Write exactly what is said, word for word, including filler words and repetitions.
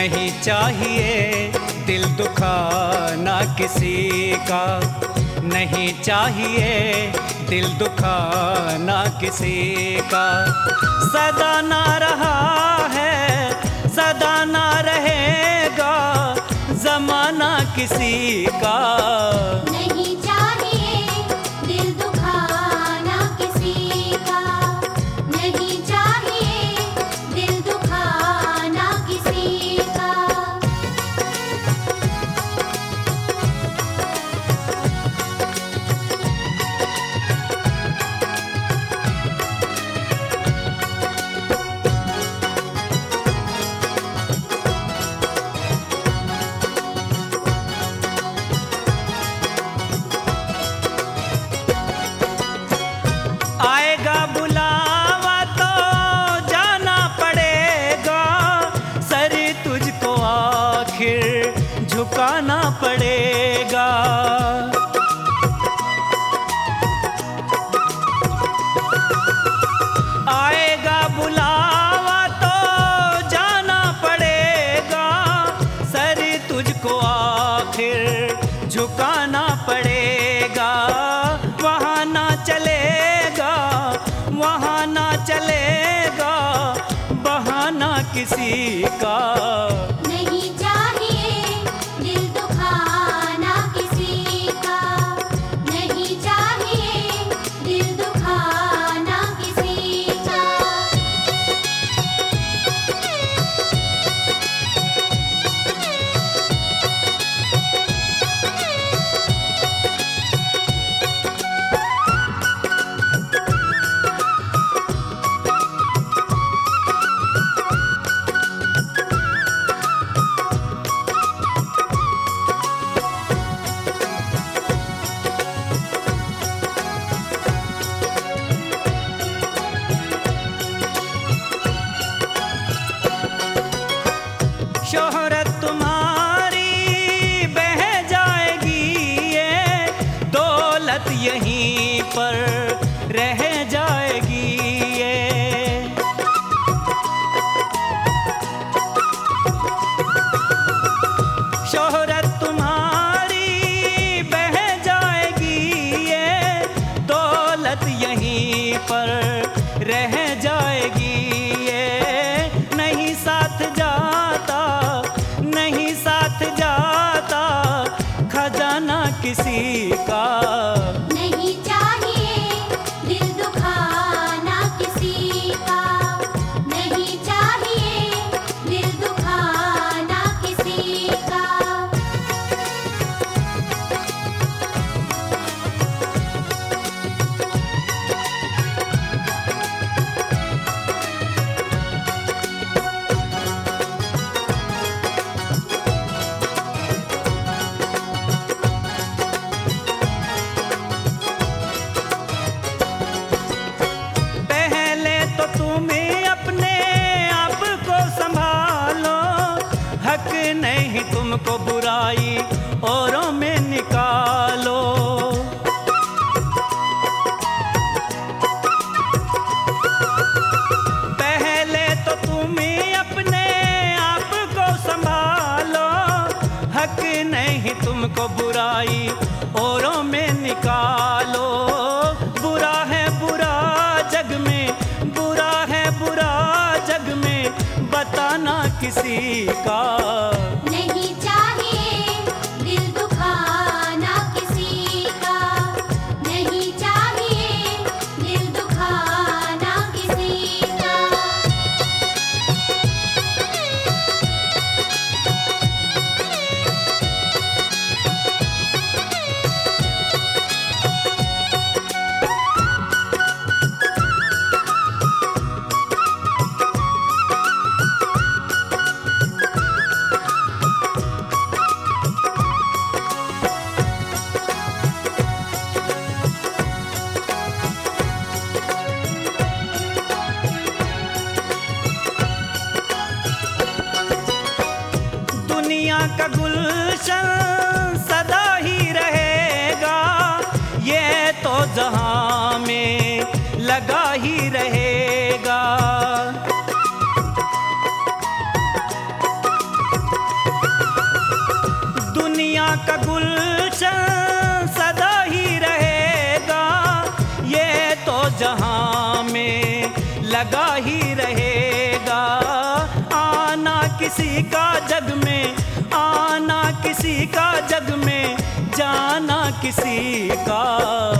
नहीं चाहिए दिल दुखाना किसी का, नहीं चाहिए दिल दुखाना किसी का। सदा ना रहा है, सदा ना रहेगा ज़माना किसी का। नहीं चाहिए दिल दुखाना किसी का, नहीं चाहिए दिल दुखाना किसी का। आएगा बुलावा तो जाना पड़ेगा, सर तुझको आखिर झुकाना पड़ेगा। आएगा बुलावा तो जाना पड़ेगा, सर तुझको आखिर झुकाना पड़ेगा। वहाँ ना चलेगा, वहाँ ना चलेगा बहाना किसी का। नहीं चाहिए दिल दुखाना किसी का, नहीं चाहिए दिल दुखाना किसी का। शोहरत तुम्हारी बह जाएगी, ये दौलत यहीं पर रह जाएगी। ये शोहरत तुम्हारी बह जाएगी, ये दौलत यहीं पर रह जाएगी। ये नहीं साथ जाता, नहीं साथ जाता खजाना किसी का। नहीं चाहिए दिल दुखाना किसी का, नहीं चाहिए दिल दुखाना किसी का। पहले तो तुम्हें अपने आप को संभालो, हक नहीं तुमको बुराई औरों में निकालो। पहले तो तुम्हें अपने आप को संभालो, हक नहीं तुमको बुराई औरों में निकालो। बुरा है बुरा जग में, बुरा है बुरा जग में बताना किसी का। नहीं चाहिए दिल दुखाना किसी का, नहीं चाहिए दिल दुखाना किसी का। दुनिया का गुलशन सदा ही रहेगा, ये तो जहां में लगा ही रहेगा। में लगा ही रहेगा। आना किसी का जग में, आना किसी का जग में, जाना किसी का